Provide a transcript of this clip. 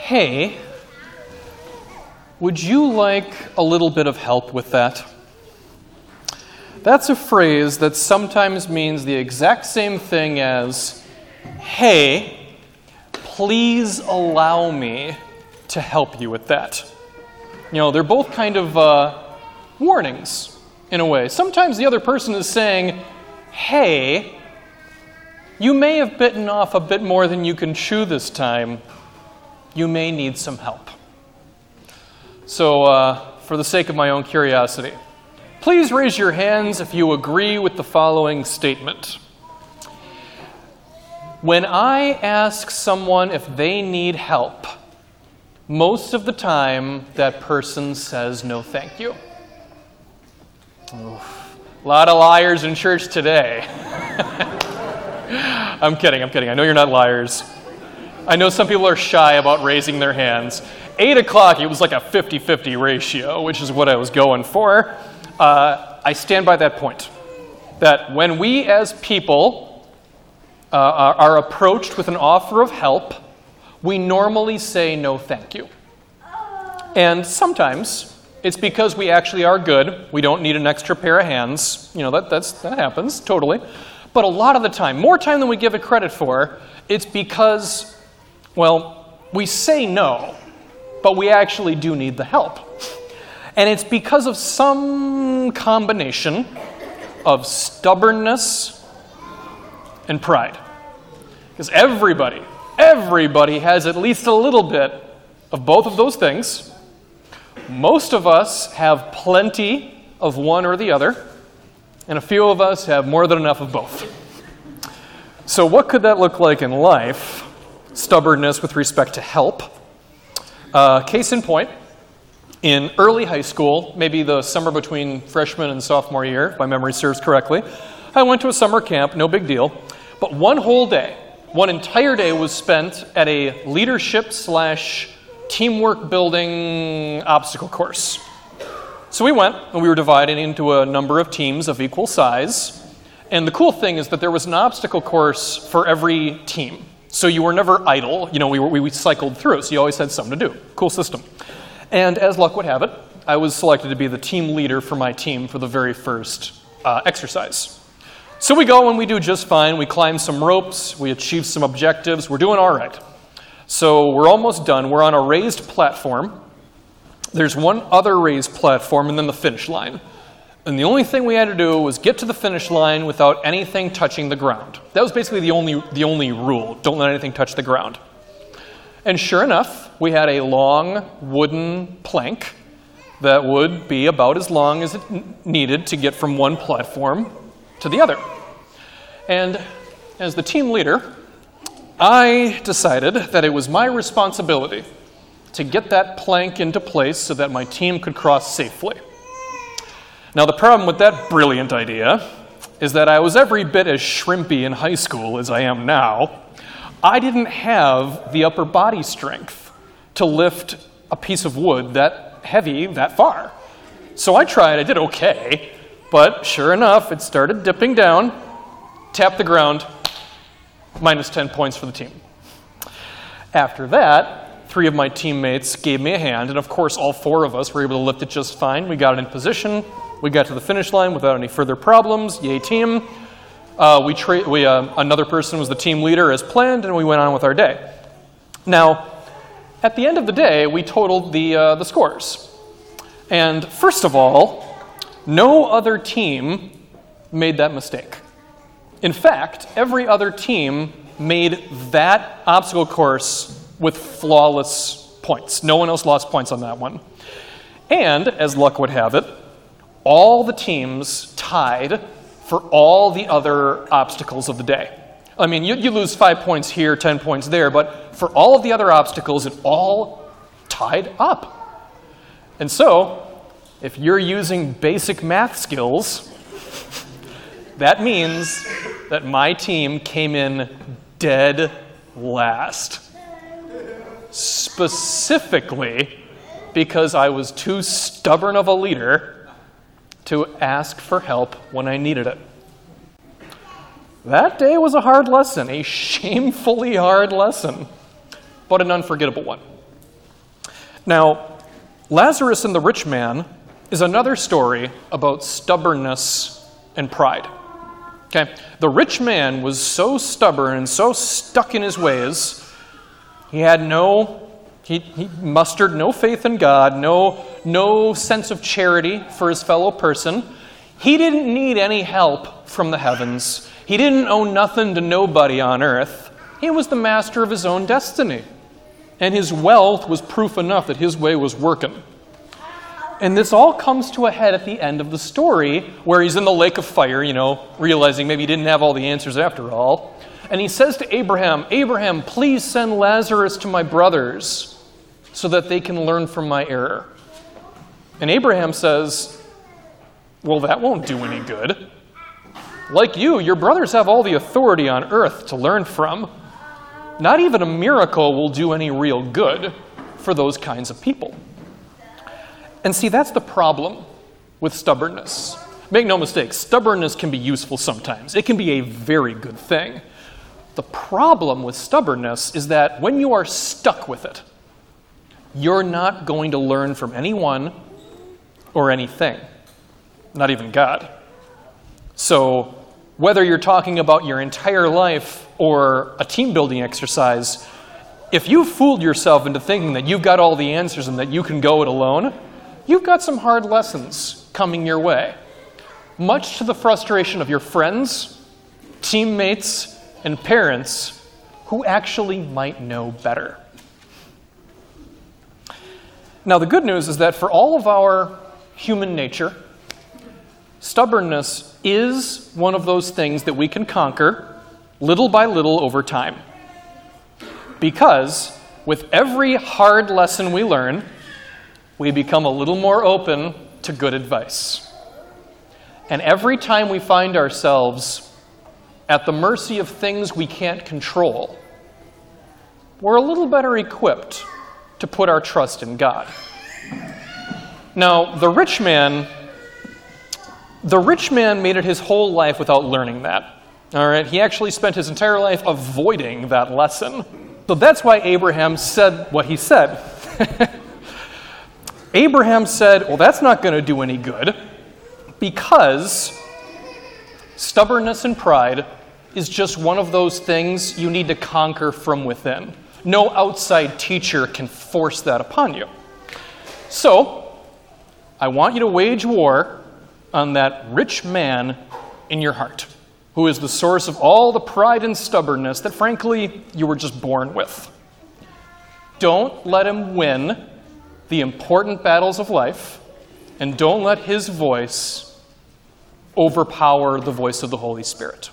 Hey, would you like a little bit of help with that? That's a phrase that sometimes means the exact same thing as, hey, please allow me to help you with that. You know, they're both kind of warnings in a way. Sometimes the other person is saying, hey, you may have bitten off a bit more than you can chew this time. You may need some help. So, for the sake of my own curiosity, please raise your hands if you agree with the following statement. When I ask someone if they need help, most of the time that person says no thank you. Oof. A lot of liars in church today. I'm kidding. I know you're not liars. I know some people are shy about raising their hands. 8 o'clock, it was like a 50-50 ratio, which is what I was going for. I stand by that point, that when we as people are approached with an offer of help, we normally say no thank you. And sometimes it's because we actually are good. We don't need an extra pair of hands. You know, that happens, totally. But a lot of the time, more time than we give it credit for, it's because, well, we say no, but we actually do need the help. And it's because of some combination of stubbornness and pride. Because everybody has at least a little bit of both of those things. Most of us have plenty of one or the other, and a few of us have more than enough of both. So what could that look like in life? Stubbornness with respect to help. Case in point, in early high school, maybe the summer between freshman and sophomore year, if my memory serves correctly, I went to a summer camp, no big deal, but one entire day was spent at a leadership/teamwork building obstacle course. So we went, and we were divided into a number of teams of equal size, and the cool thing is that there was an obstacle course for every team. So you were never idle. You know, we cycled through, so you always had something to do. Cool system. And as luck would have it, I was selected to be the team leader for my team for the very first exercise. So we go and we do just fine. We climb some ropes. We achieve some objectives. We're doing all right. So we're almost done. We're on a raised platform. There's one other raised platform and then the finish line. And the only thing we had to do was get to the finish line without anything touching the ground. That was basically the only rule. Don't let anything touch the ground. And sure enough, we had a long wooden plank that would be about as long as it needed to get from one platform to the other. And as the team leader, I decided that it was my responsibility to get that plank into place so that my team could cross safely. Now, the problem with that brilliant idea is that I was every bit as shrimpy in high school as I am now. I didn't have the upper body strength to lift a piece of wood that heavy that far. So I tried, I did okay, but sure enough, it started dipping down, tapped the ground, minus 10 points for the team. After that, 3 of my teammates gave me a hand, and of course all 4 of us were able to lift it just fine. We got it in position. We got to the finish line without any further problems. Yay, team. Another person was the team leader as planned, and we went on with our day. Now, at the end of the day, we totaled the scores. And first of all, no other team made that mistake. In fact, every other team made that obstacle course with flawless points. No one else lost points on that one. And, as luck would have it, all the teams tied for all the other obstacles of the day. I mean, you lose 5 points here, 10 points there, but for all of the other obstacles, it all tied up. And so, if you're using basic math skills, that means that my team came in dead last. Specifically because I was too stubborn of a leader to ask for help when I needed it. That day was a hard lesson, a shamefully hard lesson, but an unforgettable one. Now, Lazarus and the rich man is another story about stubbornness and pride. Okay? The rich man was so stubborn and so stuck in his ways, he mustered no faith in God, no sense of charity for his fellow person. He didn't need any help from the heavens. He didn't owe nothing to nobody on earth. He was the master of his own destiny. And his wealth was proof enough that his way was working. And this all comes to a head at the end of the story, where he's in the lake of fire, realizing maybe he didn't have all the answers after all. And he says to Abraham, "Abraham, please send Lazarus to my brothers so that they can learn from my error." And Abraham says, "Well, that won't do any good. Like you, your brothers have all the authority on earth to learn from. Not even a miracle will do any real good for those kinds of people." And see, that's the problem with stubbornness. Make no mistake, stubbornness can be useful sometimes. It can be a very good thing. The problem with stubbornness is that when you are stuck with it, you're not going to learn from anyone or anything, not even God. So whether you're talking about your entire life or a team-building exercise, if you've fooled yourself into thinking that you've got all the answers and that you can go it alone, you've got some hard lessons coming your way, much to the frustration of your friends, teammates, and parents who actually might know better. Now, the good news is that for all of our human nature, stubbornness is one of those things that we can conquer little by little over time. Because with every hard lesson we learn, we become a little more open to good advice. And every time we find ourselves at the mercy of things we can't control, we're a little better equipped to put our trust in God. Now, the rich man made it his whole life without learning that. All right, he actually spent his entire life avoiding that lesson. So that's why Abraham said what he said. Abraham said, well, that's not going to do any good, because stubbornness and pride is just one of those things you need to conquer from within. No outside teacher can force that upon you. So, I want you to wage war on that rich man in your heart, who is the source of all the pride and stubbornness that, frankly, you were just born with. Don't let him win the important battles of life, and don't let his voice overpower the voice of the Holy Spirit.